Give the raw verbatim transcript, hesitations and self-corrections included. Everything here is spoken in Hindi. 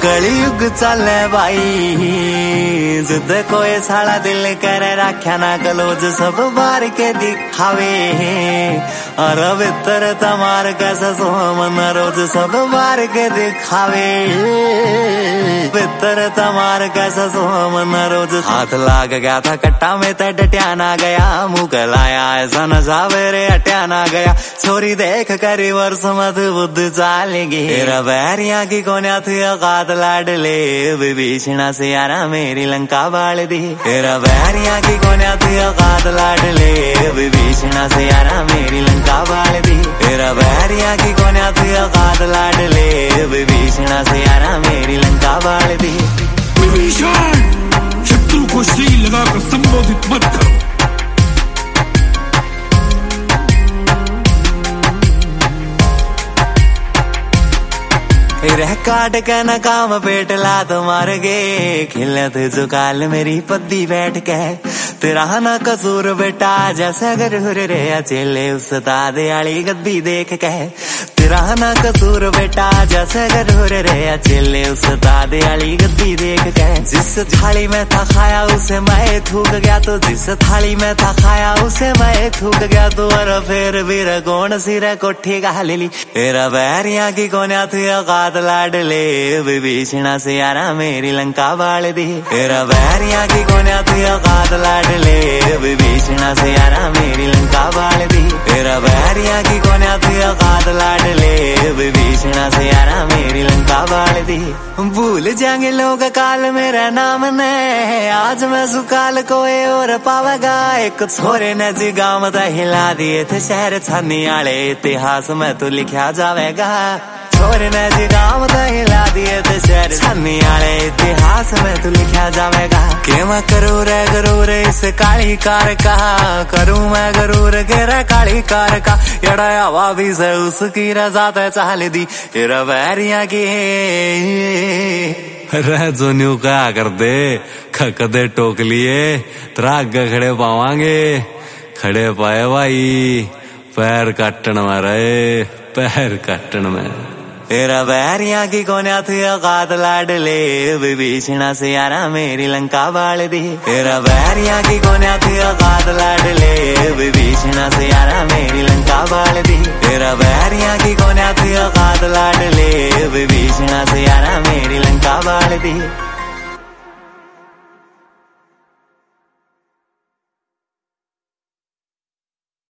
कलयुग चले भाई जिद कोई साला दिल करे राख्या ना कलोज सब बार के दिखावे और भीतर तमार कैसा सोमन रोज सब बार के दिखावे भीतर तमार कैसा सोमन रोज हाथ लाग गया था कट्टा में ते डटिया ना गया मुँह लाया ऐसा न जावे रे हटिया ना गया छोरी देख करी वर्ष मत बुद्ध चालेगी तेरा बैरिया की कोन्या थी औकात लाडले विभीषणा से यारा मेरी लंका बाल दी तेरा बैरिया की कोन्या थी औकात लाडले विभीषणा से यारा मेरी लंका बाल दी तेरा बैरिया की कोन्या थी औकात लाडले विभीषणा से यारा मेरी लंका बाल दी। विभीषण शत्रु को श्री लगाकर संबोधित मत करो। रह काट के न काम पेट ला तो मार गे खिले थे जो काल मेरी पद्दी बैठ के तेरा ना कसूर बेटा जैसे अगर हुर रे चेले उसता दे आली गद्दी देख के तेरा ना कसूर बेटा जैसे अगर हुर रे चेले उसता दे आली गद्दी देख के जिस थाली में था खाया उसे मैं थूक गया तो जिस थाली में था खाया उसे मैं थूक गया तो और फिर भी कौन सी रे कोठी का ली तेरा बैरिया की कोन्या थी औकात लाडले विभीषणा से यारा मेरी लंका बाल दी तेरा बैरिया की कोन्या थी औकात लाडले विभीषणा से यारा मेरी लंका बाल दी तेरा बैरिया की कोन्या थी औकात लाडले विभीषणा से यारा मेरी लंका बाल दी। भूल जाएंगे लोग काल मेरा नाम ने आज मैं सुकाल कोई और पावेगा एक छोरे ने जी गाँव हिला दिए थे शहर छानी आले इतिहास में तो लिखा जावेगा छोरे ने जी गाँव हिला दिए थे शहर छानी आले इतिहास में तो लिखा जावेगा कि मैं करूँ रे गरूर इस काली कार का करूँ मैं गरूर के रे काली कार का यड़ा हवा भी से उसकी रजा ते चाल दी तेरा बैरिया की रह जो न्यू क्या कर दे कदे टोक लिए तेरा आगे खड़े पावांगे खड़े पाए भाई पैर काटन में रहे पैर काटन में तेरा बैरिया की कोन्या थी औकात लाडले विभीषणा से यारा मेरी लंका बाल दी तेरा बैरिया की कोन्या थी औकात लाडले विभीषणा से यारा मेरी लंका बाल दी तेरा बैरिया की कोन्या थी औकात लाडले विभीषणा से यारा मेरी लंका बाल दी।